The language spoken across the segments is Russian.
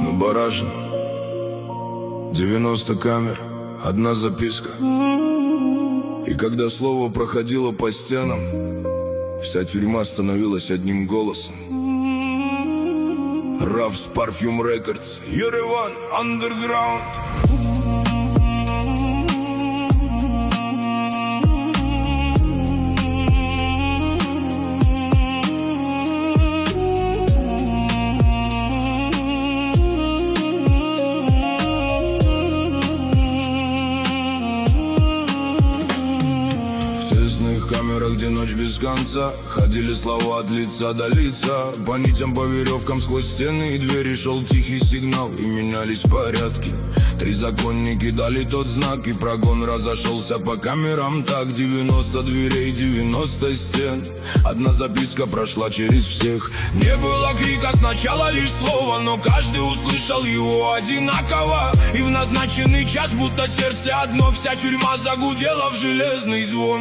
Барашин. 90 камер, одна записка. И когда слово проходило по стенам, вся тюрьма становилась одним голосом. Равс Parfum Records, Ереван Underground. Где ночь без конца, ходили слова от лица до лица. По нитям, по веревкам, сквозь стены и двери шел тихий сигнал, и менялись порядки. 3 законники дали тот знак, и прогон разошелся по камерам. Так 90 дверей, 90 стен, одна записка прошла через всех. Не было крика, сначала лишь слово, но каждый услышал его одинаково. И в назначенный час, будто сердце одно, вся тюрьма загудела в железный звон.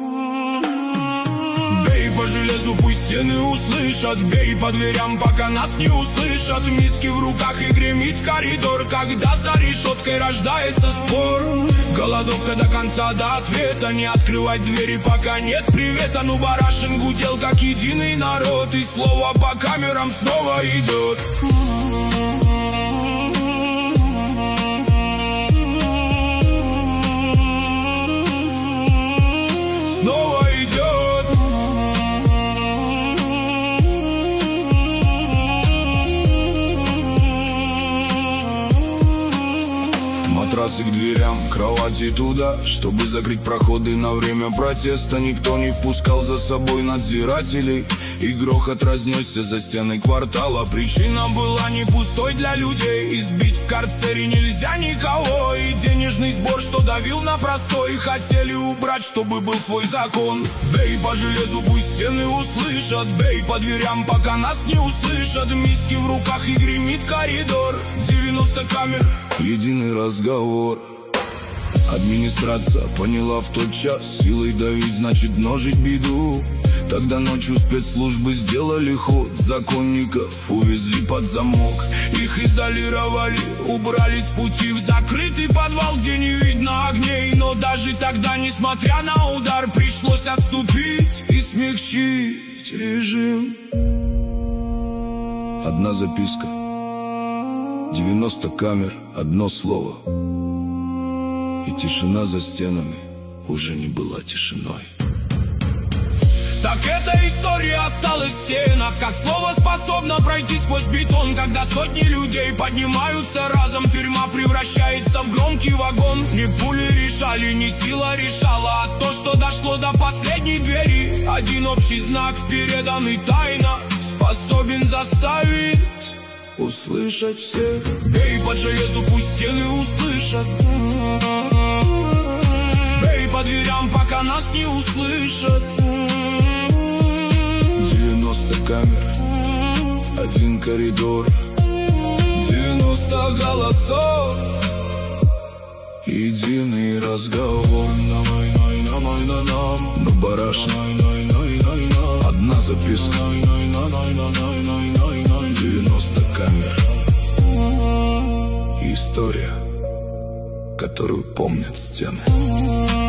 По железу пусть стены услышат, бей по дверям, пока нас не услышат. Миски в руках и гремит коридор, когда за решеткой рождается спор. Голодовка до конца, до ответа, не открывать двери, пока нет привета. Ну Барашин гудел, как единый народ, и слово по камерам снова идет. Снова идет. Матрасы к дверям, кровати туда, чтобы закрыть проходы на время протеста. Никто не впускал за собой надзирателей, и грохот разнесся за стены квартала. Причина была не пустой для людей, избить в карцере нельзя никого. И денежный сбор, что давил на простой, хотели убрать, чтобы был свой закон. Бей по железу, пусть стены услышат, бей по дверям, пока нас не услышат. Миски в руках и гремит коридор, 90 камер, единый разговор. Администрация поняла в тот час, силой давить значит множить беду. Тогда ночью спецслужбы сделали ход, законников увезли под замок. Их изолировали, убрали с пути в закрытый подвал, где не видно огней. Но даже тогда, несмотря на удар, пришлось отступить и смягчить режим. Одна записка, 90 камер, одно слово. И тишина за стенами уже не была тишиной. Так эта история осталась в стенах, как слово способно пройти сквозь бетон. Когда сотни людей поднимаются разом, тюрьма превращается в громкий вагон. Не пули решали, не сила решала, а то, что дошло до последней двери. Один общий знак, переданный тайно, способен заставить услышать всех. Бей по железу, пусть стены услышат, бей по дверям, пока нас не услышат. 90 камер, один коридор, 90 голосов, единый разговор. Но Барашин, одна записка, 90 камер. История, которую помнят стены.